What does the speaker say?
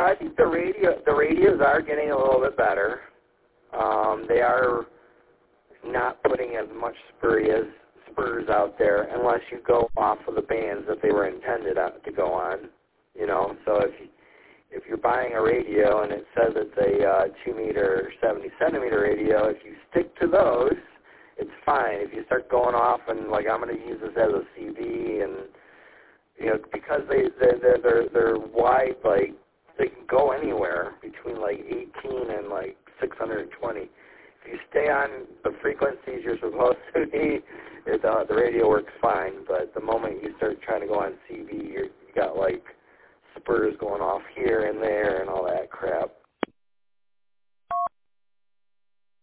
I think the radios are getting a little bit better. They are not putting as much spurs out there unless you go off of the bands that they were intended to go on. You know, so if you're buying a radio and it says it's a 2-meter, 70-centimeter radio, if you stick to those, it's fine. If you start going off and like I'm going to use this as a CV, and you know, because they're wide, like they can go anywhere between like 18 and like 620. If you stay on the frequencies you're supposed to be, the radio works fine. But the moment you start trying to go on CV, you got like spurs going off here and there and all that crap.